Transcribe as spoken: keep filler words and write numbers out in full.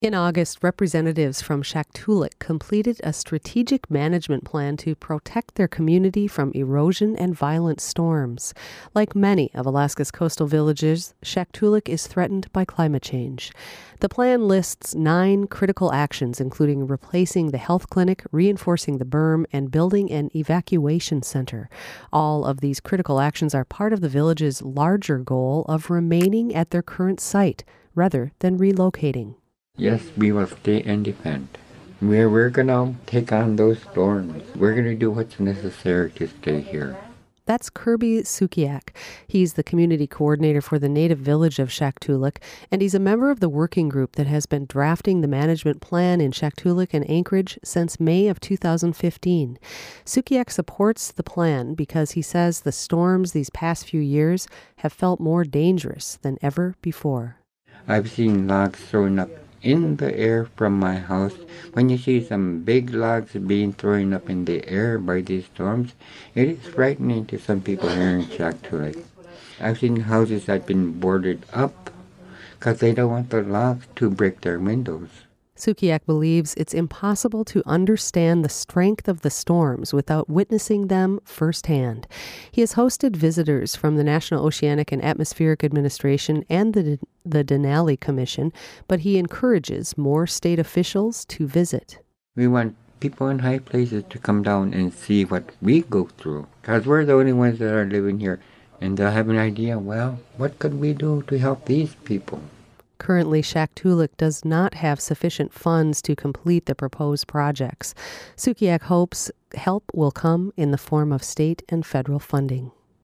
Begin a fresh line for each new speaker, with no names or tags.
In August, representatives from Shaktoolik completed a strategic management plan to protect their community from erosion and violent storms. Like many of Alaska's coastal villages, Shaktoolik is threatened by climate change. The plan lists nine critical actions, including replacing the health clinic, reinforcing the berm, and building an evacuation center. All of these critical actions are part of the village's larger goal of remaining at their current site rather than relocating.
Yes, we will stay independent. We're, we're going to take on those storms. We're going to do what's necessary to stay here.
That's Kirby Sukiak. He's the community coordinator for the native village of Shaktoolik, and he's a member of the working group that has been drafting the management plan in Shaktoolik and Anchorage since May of two thousand fifteen. Sukiak supports the plan because he says the storms these past few years have felt more dangerous than ever before.
I've seen logs thrown up in the air from my house. When you see some big logs being thrown up in the air by these storms, it is frightening to some people here in Shaktoolik. I've seen houses that have been boarded up because they don't want the logs to break their windows.
Sukiak believes it's impossible to understand the strength of the storms without witnessing them firsthand. He has hosted visitors from the National Oceanic and Atmospheric Administration and the, the Denali Commission, but he encourages more state officials to visit.
We want people in high places to come down and see what we go through, because we're the only ones that are living here, and they'll have an idea, well, what could we do to help these people?
Currently, Shaktoolik does not have sufficient funds to complete the proposed projects. Sukiak hopes help will come in the form of state and federal funding.